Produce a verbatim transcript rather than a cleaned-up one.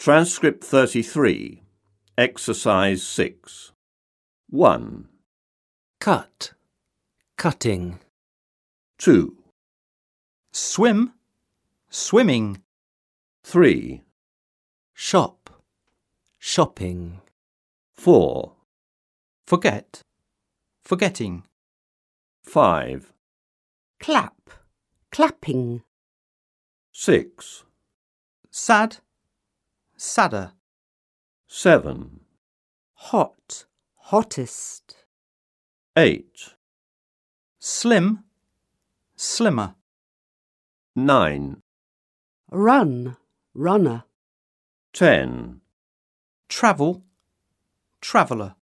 Transcript thirty-three, Exercise six. one. Cut, cutting. two. Swim, swimming. three. Shop, shopping. four. Forget, forgetting. five. Clap, clapping. six. Sad, sadder. seven. Hot, hottest. eight. Slim, slimmer. nine. Run, runner. ten. Travel, traveller.